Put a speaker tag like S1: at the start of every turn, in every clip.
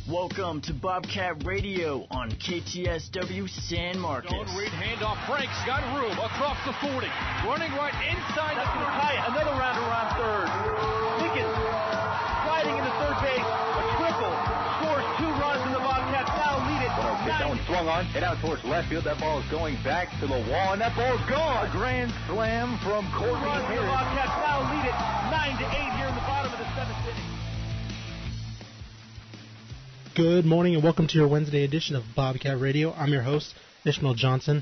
S1: Welcome to Bobcat Radio on KTSW San Marcos.
S2: Stone Reed handoff. Frank's got room across the 40. Running right inside the 30.
S3: Another rounder around third. Dickens sliding into third base. A triple. Scores 2 runs and the Bobcats now lead it.
S4: That one swung on. Hit out towards left field. That ball is going back to the wall, and that ball is gone. A grand slam from Courtney
S3: Harris. The Bobcats now lead it 9-8 here in the bottom of the 7th inning.
S5: Good morning and welcome to your Wednesday edition of Bobcat Radio. I'm your host, Ishmael Johnson.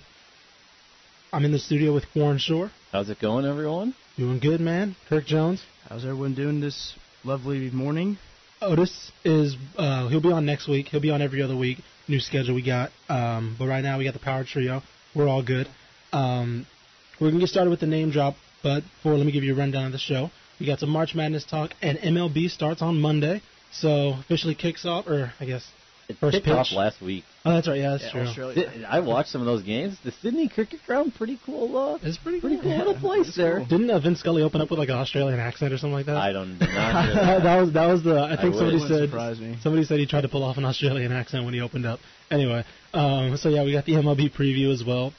S5: I'm in the studio with Warren Shore.
S6: How's it going, everyone?
S5: Doing good, man. Kirk Jones.
S7: How's everyone doing this lovely morning?
S5: Otis is, he'll be on next week. He'll be on every other week. New schedule we got. But right now we got the Power Trio. We're all good. We're going to get started with the name drop, but before, let me give you a rundown of the show. We got some March Madness talk, and MLB starts on Monday. So, officially kicks off, or I guess, first
S6: kicked
S5: pitch.
S6: off last week.
S5: Oh, that's right, yeah, that's true.
S7: Australia.
S6: I watched some of those games. The Sydney Cricket Ground, pretty cool.
S5: It's pretty cool
S6: little place there.
S5: Cool. Didn't Vince Scully open up with like an Australian accent or something like that?
S6: I don't know.
S5: that was the. I think somebody said he tried to pull off an Australian accent when he opened up. Anyway, so yeah, we got the MLB preview as well.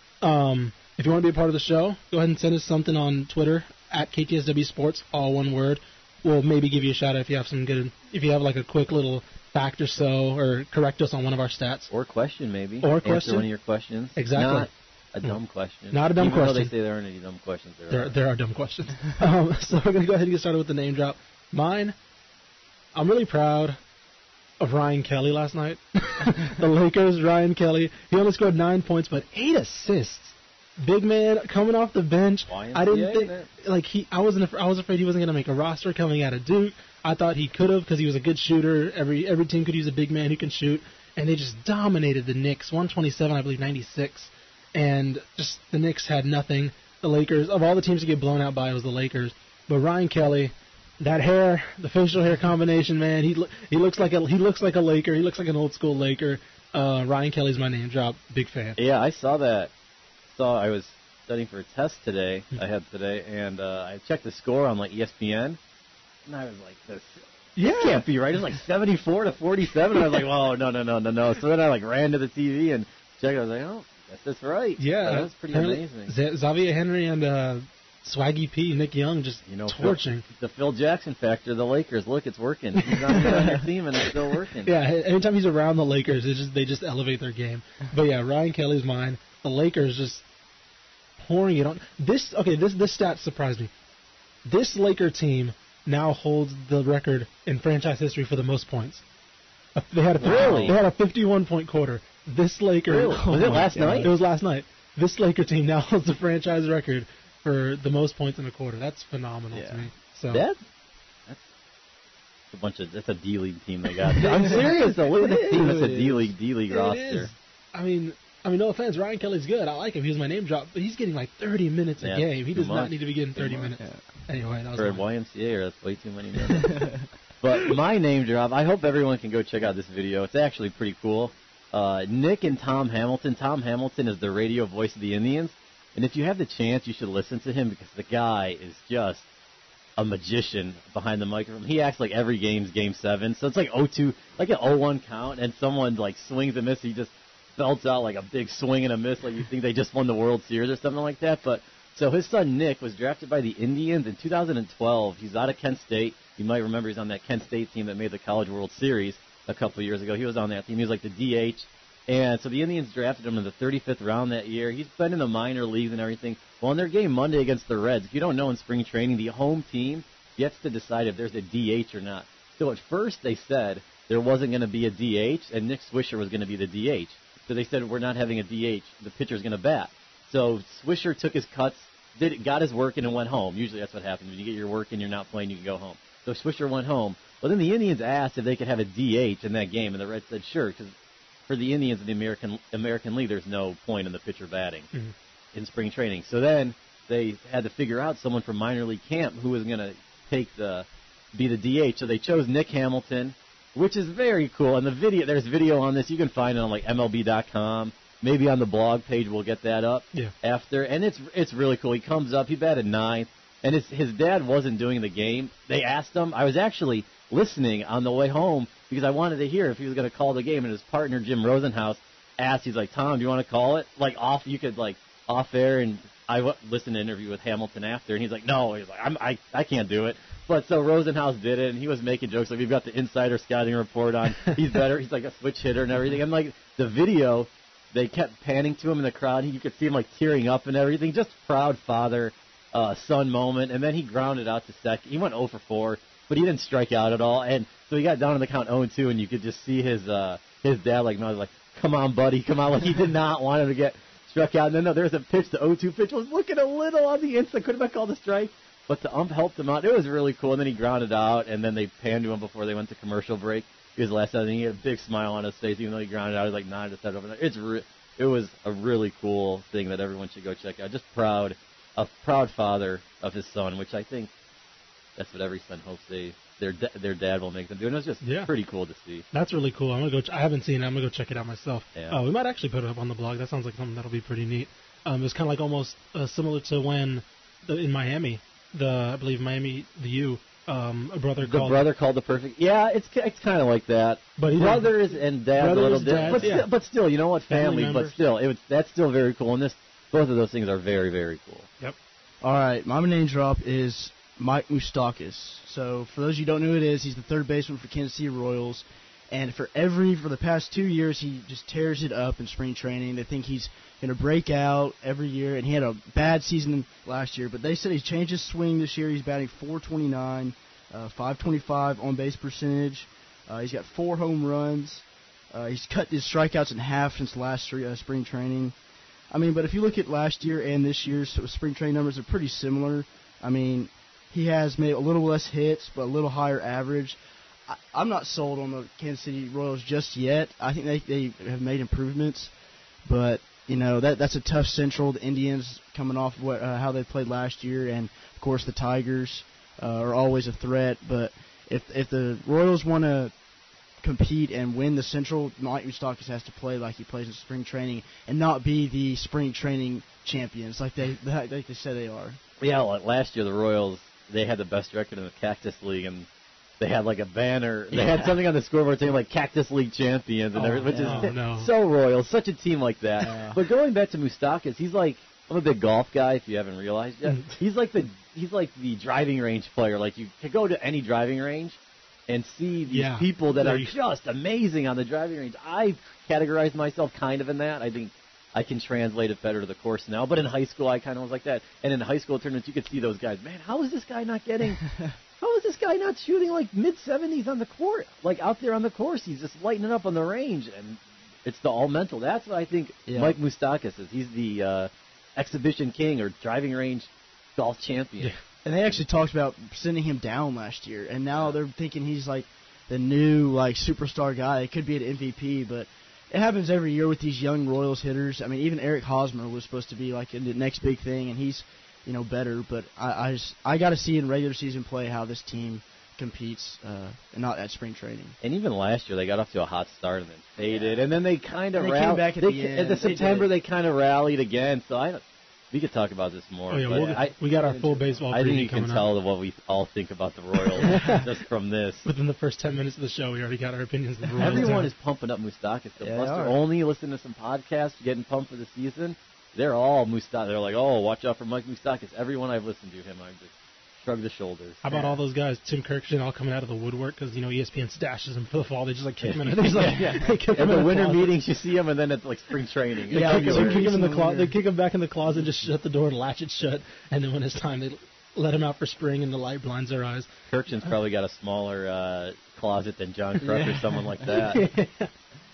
S5: If you want to be a part of the show, go ahead and send us something on Twitter at KTSW Sports, all one word. We'll maybe give you a shout out if you have if you have like a quick little fact or so, or correct us on one of our stats.
S6: Or question, maybe.
S5: Or question.
S6: Answer one of your questions.
S5: Exactly.
S6: Not a dumb question.
S5: Not a dumb question.
S6: Even though they say there aren't any dumb questions.
S5: There are dumb questions. So we're going to go ahead and get started with the name drop. Mine, I'm really proud of Ryan Kelly last night. The Lakers, Ryan Kelly. He only scored 9 points, but 8 assists. Big man coming off the bench.
S6: YMCA,
S5: I didn't think I was afraid he wasn't going to make a roster coming out of Duke. I thought he could have because he was a good shooter. Every team could use a big man who can shoot, and they just dominated the Knicks. 127, I believe, 96, and just the Knicks had nothing. The Lakers, of all the teams to get blown out by, it was the Lakers. But Ryan Kelly, that hair, the facial hair combination, man, he looks like a Laker. He looks like an old school Laker. Ryan Kelly's my name drop. Big fan.
S6: Yeah, I saw that. I was studying for a test today, and I checked the score on like ESPN, and I was like, this can't be right. It was like 74-47. I was like, oh, no. So then I like ran to the TV and checked. I was like, oh, that's right.
S5: Yeah.
S6: That was pretty amazing.
S5: Xavier Henry and Swaggy P, Nick Young just torching.
S6: The Phil Jackson factor, the Lakers. Look, it's working. He's not even on your team, and it's still working.
S5: Yeah, anytime he's around the Lakers, they just elevate their game. But yeah, Ryan Kelly's mine. The Lakers just pouring it on. This stat surprised me. This Laker team now holds the record in franchise history for the most points. They had a 51-point quarter. This Laker
S6: was it last night?
S5: It was last night. This Laker team now holds the franchise record for the most points in a quarter. That's phenomenal to me. So
S6: that's a D-League team they got. I'm serious though. Look at this team. That's a D-League roster.
S5: I mean, no offense, Ryan Kelly's good. I like him. He was my name drop, but he's getting like 30 minutes a game. He does not need to be getting 30 minutes. Yeah. Anyway, that was
S6: for YMCA, that's way too many minutes. But my name drop, I hope everyone can go check out this video. It's actually pretty cool. Nick and Tom Hamilton. Tom Hamilton is the radio voice of the Indians, and if you have the chance, you should listen to him because the guy is just a magician behind the microphone. He acts like every game's Game 7, so it's like 0-2, like an 0-1 count, and someone like swings and misses. He just belts out like a big swing and a miss, like you think they just won the World Series or something like that. But so his son Nick was drafted by the Indians in 2012. He's out of Kent State. You might remember he's on that Kent State team that made the College World Series a couple of years ago. He was on that team. He was like the DH. And so the Indians drafted him in the 35th round that year. He's been in the minor leagues and everything. Well, in their game Monday against the Reds, if you don't know, in spring training, the home team gets to decide if there's a DH or not. So at first they said there wasn't going to be a DH, and Nick Swisher was going to be the DH. So they said, we're not having a DH. The pitcher's going to bat. So Swisher took his cuts, got his work in, and went home. Usually that's what happens. When you get your work in, you're not playing, you can go home. So Swisher went home. Well, then the Indians asked if they could have a DH in that game, and the Reds said sure, because for the Indians in the American League, there's no point in the pitcher batting in spring training. So then they had to figure out someone from minor league camp who was going to be the DH. So they chose Nick Hamilton, which is very cool. And there's video on this. You can find it on like MLB.com. Maybe on the blog page we'll get that up after. And it's really cool. He comes up. He batted ninth. And his dad wasn't doing the game. They asked him. I was actually listening on the way home. because I wanted to hear if he was going to call the game. And his partner, Jim Rosenhaus, asked, he's like, Tom, do you want to call it? Like, off air, and I listened to an interview with Hamilton after, and he's like, no. He's like, I can't do it. But so Rosenhaus did it, and he was making jokes like, we've got the insider scouting report on. He's better. He's like a switch hitter and everything. And, like, the video, they kept panning to him in the crowd. You could see him, like, tearing up and everything. Just proud father-son moment. And then he grounded out to second. He went 0 for 4, but he didn't strike out at all. And so he got down on the count 0-2, and you could just see his dad, like, no, like, come on, buddy, come on. Like, he did not want him to get struck out. And then there was a pitch, the 0-2 pitch was looking a little on the inside. Could have been called a strike. But the ump helped him out. It was really cool. And then he grounded out, and then they panned to him before they went to commercial break. His last outing, he had a big smile on his face, even though he grounded out. He was like nodded his head over there. It was a really cool thing that everyone should go check out. Just a proud father of his son, which I think that's what every son hopes their dad will make them do. And it was just pretty cool to see.
S5: That's really cool. I'm gonna go. I haven't seen it. I'm gonna go check it out myself.
S6: Yeah.
S5: We might actually put it up on the blog. That sounds like something that'll be pretty neat. It's kind of like almost similar to when in Miami. I believe Miami, the U, a brother called...
S6: The brother called the perfect... Yeah, it's kind of like that. But brothers and dads a little different. But still, you know what? Family but still, that's still very cool. And both of those things are very, very cool.
S5: Yep.
S7: All right, my name drop is Mike Moustakas. So for those of you who don't know who it is, he's the third baseman for Kansas City Royals. And for the past 2 years, he just tears it up in spring training. They think he's going to break out every year, and he had a bad season last year. But they said he's changed his swing this year. He's batting .429, .525 on base percentage. He's got 4 home runs. He's cut his strikeouts in half since last spring training. I mean, but if you look at last year and this year's spring training numbers, they're pretty similar. I mean, he has made a little less hits, but a little higher average. I'm not sold on the Kansas City Royals just yet. I think they have made improvements, but you know that's a tough Central. The Indians coming off how they played last year, and of course the Tigers are always a threat. But if the Royals want to compete and win the Central, Mike Moustakas has to play like he plays in spring training and not be the spring training champions like they said they are.
S6: Yeah, like last year the Royals, they had the best record in the Cactus League, and they had like a banner. They had something on the scoreboard saying like Cactus League champions and everything, which is so Royal, such a team like that. Yeah. But going back to Moustakas, he's like, I'm a big golf guy if you haven't realized yet. He's like the driving range player. Like you can go to any driving range and see these people that are just amazing on the driving range. I categorize myself kind of in that. I think I can translate it better to the course now. But in high school, I kind of was like that. And in high school tournaments, you could see those guys. Man, how is this guy not getting... How is this guy not shooting like mid-70s on the court? Like out there on the course, he's just lighting it up on the range. And it's the all mental. That's what I think Mike Moustakas is. He's the exhibition king or driving range golf champion.
S7: Yeah. And they actually talked about sending him down last year. And now they're thinking he's like the new like superstar guy. It could be an MVP, but it happens every year with these young Royals hitters. I mean, even Eric Hosmer was supposed to be like the next big thing, and he's better. But I got to see in regular season play how this team competes, and not at spring training.
S6: And even last year, they got off to a hot start and then faded, and then they kind of
S7: came back at the end.
S6: At the September, they kind of rallied again. So we could talk about this more.
S5: Oh, yeah, we got our full baseball preview.
S6: I think you can tell
S5: up.
S6: what we all think about the Royals just from this.
S5: Within the first 10 minutes of the show, we already got our opinions of the Royals.
S6: Everyone is pumping up Moustakas. Buster Olney listening to some podcasts, getting pumped for the season. They're all Moustakas. They're like, oh, watch out for Mike Moustakas. Everyone I've listened to him, I just shrug the shoulders.
S5: How about all those guys, Tim Kirkshin, all coming out of the woodwork because ESPN stashes him for the fall. They just like kick him in. They kick him
S6: in the winter meetings, you see him, and then it's like spring training.
S5: They kick him in the closet. They kick him back in the closet, just shut the door, latch it shut, and then when it's time, they let him out for spring, and the light blinds their eyes.
S6: Kirkshin's probably got a smaller closet than John Kruk or someone like that.